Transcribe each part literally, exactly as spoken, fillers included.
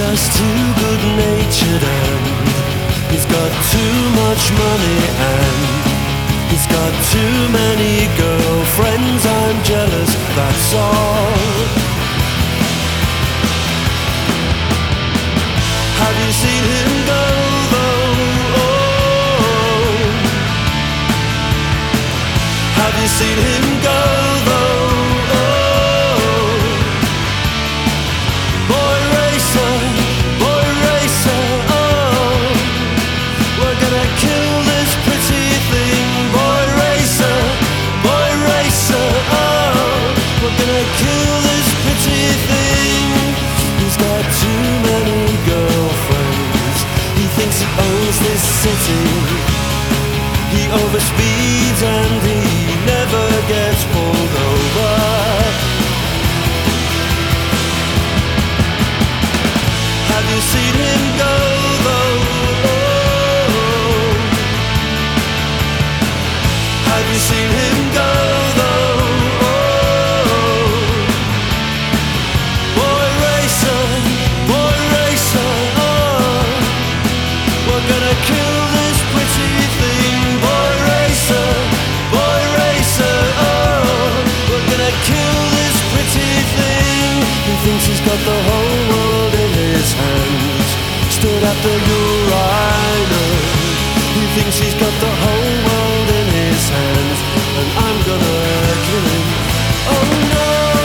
just too good-natured and he's got too much money and he's got too many girlfriends. I'm jealous, that's all. Have you seen him go though? Oh. Have you seen him go though? This city, he overspeeds and he never gets pulled over. Have you seen him go though? Have you seen him go though? Boy racer, boy racer, oh, we're gonna kill this pretty thing. Boy racer, boy racer, oh, we're gonna kill this pretty thing. He thinks he's got the whole world in his hands. Stood at the urinal. He thinks he's got the whole world in his hands, and I'm gonna kill him. Oh no.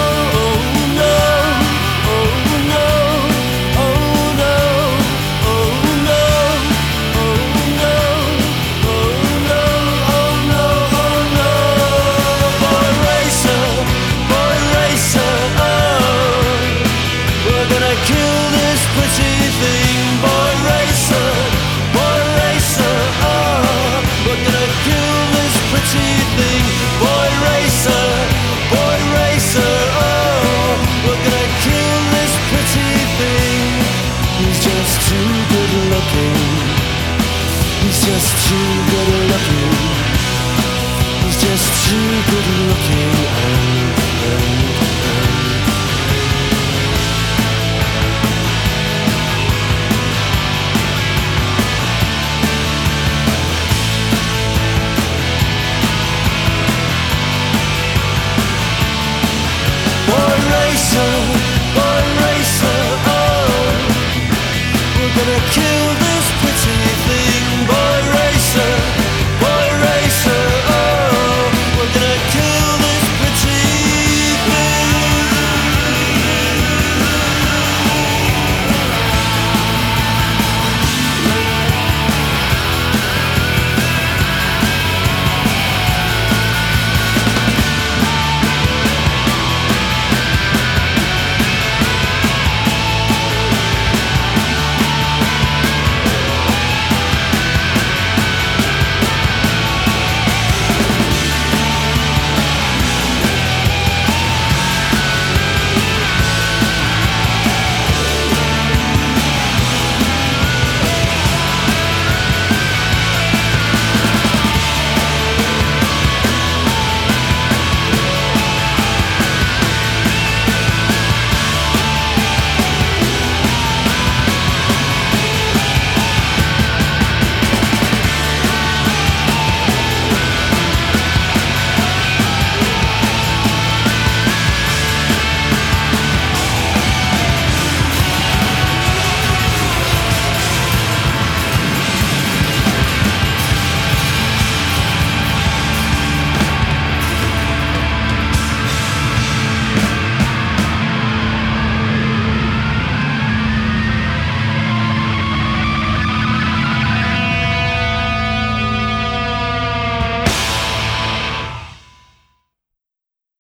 He's just too good looking. He's just too good looking and, and, and. Boy racer,